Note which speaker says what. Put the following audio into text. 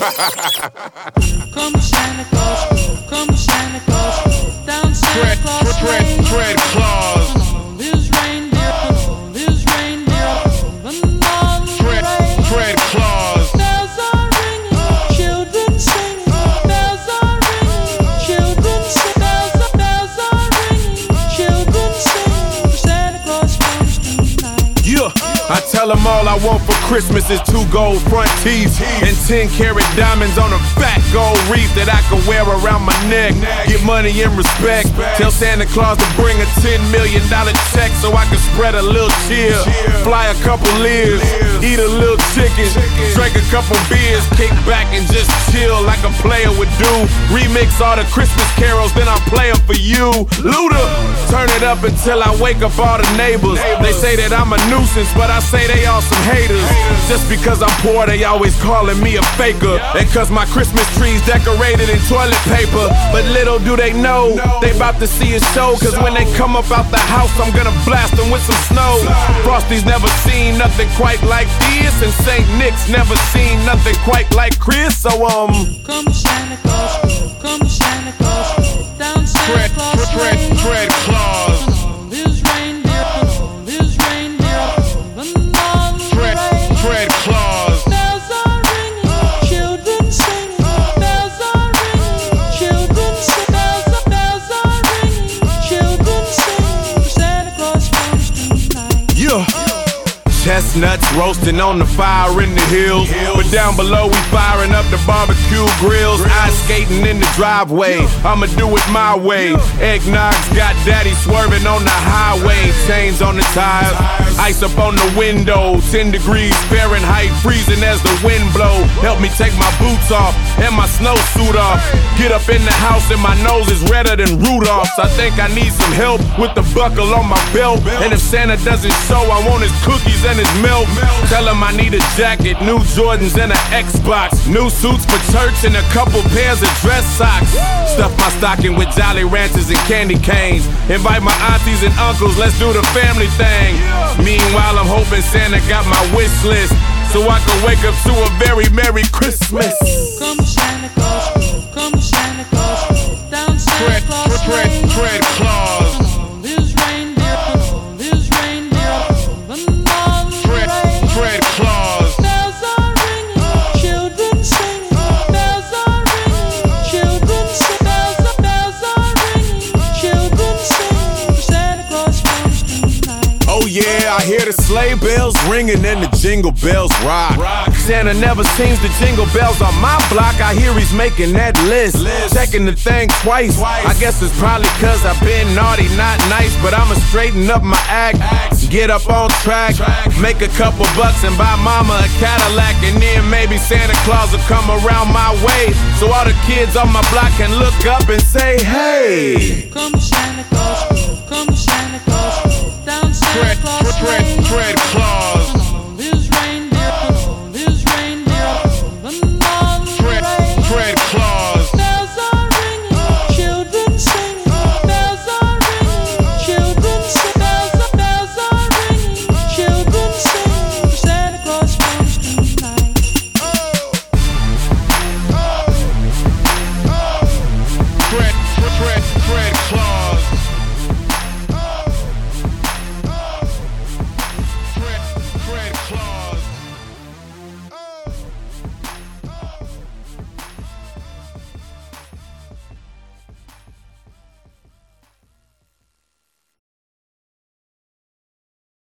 Speaker 1: Come Santa Claus, come Santa Claus, down Santa Claus Lane.
Speaker 2: Fred Claus.
Speaker 1: All his reindeer, all his reindeer, pulling on the rein.
Speaker 2: Fred Claus.
Speaker 1: Bells are ringing, children singing. Bells are ringing, children sing. Bells are ringing, children sing. Santa Claus comes tonight.
Speaker 2: Yeah. I tell them all I want for Christmas is 2 gold front teeth and 10-carat diamonds on a fat gold wreath that I can wear around my neck. Get money and respect. Tell Santa Claus to bring a $10 million check so I can spread a little cheer. Fly a couple lives, eat a little chicken, drink a couple beers, kick back and just chill like a player would do. Remix all the Christmas carols, then I'll play them for you. Luda, turn it up until I wake up all the neighbors. They say that I'm a nuisance, but I say they all some haters. Just because I'm poor, they always calling me a faker. And cause my Christmas tree's decorated in toilet paper. But little do they know, they about to see a show. Cause when they come up out the house, I'm gonna blast them with some snow. Frosty's never seen nothing quite like this, and St. Nick's never seen nothing quite like Chris. So
Speaker 1: come Santa Claus, come Santa Claus, down Santa Claus Lane.
Speaker 2: Fred Claus.
Speaker 1: All his reindeer, all his reindeer, pulling on the rein.
Speaker 2: Fred Claus.
Speaker 1: Bells are ringing, children singing. Bells are ringing, children sing. Bells are ringing, children sing. Santa Claus comes tonight.
Speaker 2: Yeah. Chestnuts roasting on the fire in the hills. But down below we firing up the barbecue grills. Ice skating in the driveway, I'ma do it my way. Eggnog's got daddy swerving on the highway. Chains on the tires, ice up on the window. 10 degrees Fahrenheit, freezing as the wind blow. Help me take my boots off and my snowsuit off. Get up in the house and my nose is redder than Rudolph's. I think I need some help with the buckle on my belt. And if Santa doesn't show, I want his cookies and his milk. Tell him I need a jacket, new Jordans and an Xbox, new suits for church and a couple pairs of dress socks. Stuff my stocking with Jolly Ranchers and candy canes. Invite my aunties and uncles, let's do the family thing. Meanwhile, I'm hoping Santa got my wish list so I can wake up to a very Merry Christmas.
Speaker 1: Come Santa Claus, come Santa Claus, down Santa Claus Lane.
Speaker 2: Fred Claus.
Speaker 1: All his reindeer, all his reindeer, pulling on the rein.
Speaker 2: Fred Claus.
Speaker 1: Bells are ringing, children singing. Bells are ringing, children sing. Bells are ringing, children sing. Santa Claus comes tonight.
Speaker 2: Oh yeah, I hear the sleigh bells ringing and the jingle bells rock. Santa never seems to jingle bells on my block. I hear he's making that list. Checking the thing twice. I guess it's probably cause I've been naughty, not nice. But I'ma straighten up my act, get up on track, make a couple bucks and buy mama a Cadillac. And then maybe Santa Claus will come around my way, so all the kids on my block can look up and say, hey.
Speaker 1: Come Santa Claus, come Santa